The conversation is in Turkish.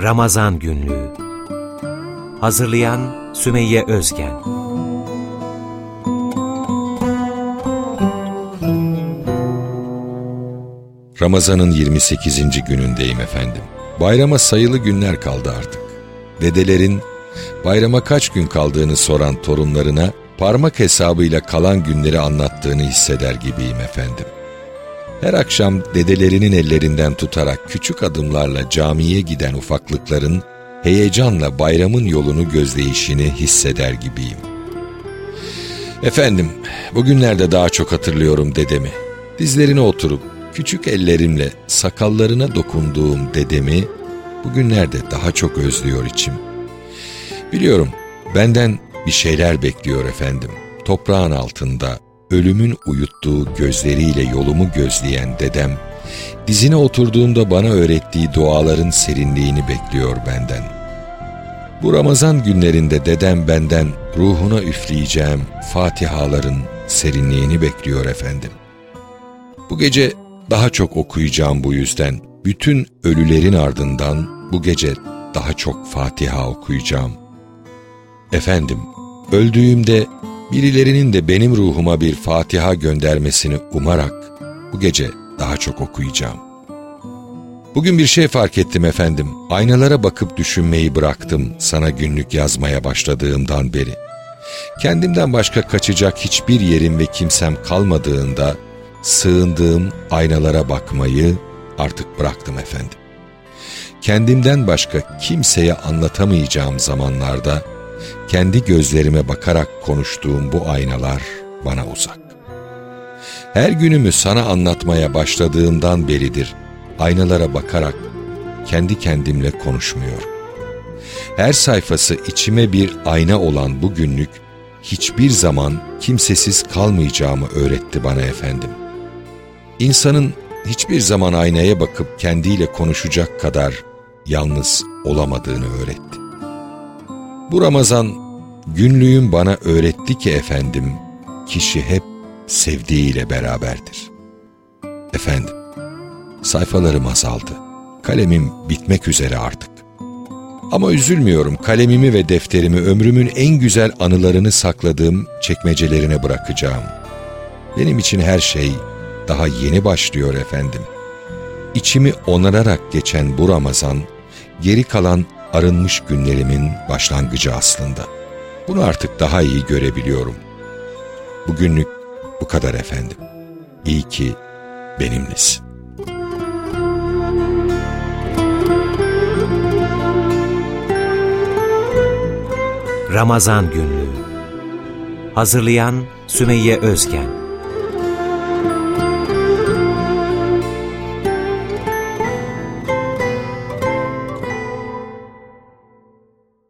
Ramazan Günlüğü. Hazırlayan Sümeyye Özgen. Ramazan'ın 28. günündeyim efendim. Bayrama sayılı günler kaldı artık. Dedelerin bayrama kaç gün kaldığını soran torunlarına parmak hesabıyla kalan günleri anlattığını hisseder gibiyim efendim. Her akşam dedelerinin ellerinden tutarak küçük adımlarla camiye giden ufaklıkların heyecanla bayramın yolunu gözleyişini hisseder gibiyim. Efendim, bugünlerde daha çok hatırlıyorum dedemi. Dizlerine oturup küçük ellerimle sakallarına dokunduğum dedemi bugünlerde daha çok özlüyor içim. Biliyorum, benden bir şeyler bekliyor efendim. Toprağın altında ölümün uyuttuğu gözleriyle yolumu gözleyen dedem, dizine oturduğumda bana öğrettiği duaların serinliğini bekliyor benden. Bu Ramazan günlerinde dedem benden ruhuna üfleyeceğim fatihaların serinliğini bekliyor efendim. Bu gece daha çok okuyacağım bu yüzden. Bütün ölülerin ardından bu gece daha çok Fatiha okuyacağım. Efendim, öldüğümde birilerinin de benim ruhuma bir Fatiha göndermesini umarak bu gece daha çok okuyacağım. Bugün bir şey fark ettim efendim. Aynalara bakıp düşünmeyi bıraktım sana günlük yazmaya başladığımdan beri. Kendimden başka kaçacak hiçbir yerim ve kimsem kalmadığında sığındığım aynalara bakmayı artık bıraktım efendim. Kendimden başka kimseye anlatamayacağım zamanlarda kendi gözlerime bakarak konuştuğum bu aynalar bana uzak. Her günümü sana anlatmaya başladığımdan beridir aynalara bakarak kendi kendimle konuşmuyorum. Her sayfası içime bir ayna olan bu günlük hiçbir zaman kimsesiz kalmayacağımı öğretti bana efendim. İnsanın hiçbir zaman aynaya bakıp kendiyle konuşacak kadar yalnız olamadığını öğretti. Bu Ramazan günlüğüm bana öğretti ki efendim, kişi hep sevdiğiyle beraberdir. Efendim, sayfalarım azaldı. Kalemim bitmek üzere artık. Ama üzülmüyorum, kalemimi ve defterimi ömrümün en güzel anılarını sakladığım çekmecelerine bırakacağım. Benim için her şey daha yeni başlıyor efendim. İçimi onararak geçen bu Ramazan, geri kalan arınmış günlerimin başlangıcı aslında. Bunu artık daha iyi görebiliyorum. Bugünlük bu kadar efendim. İyi ki benimlesin. Ramazan Günlüğü. Hazırlayan Sümeyye Özgen.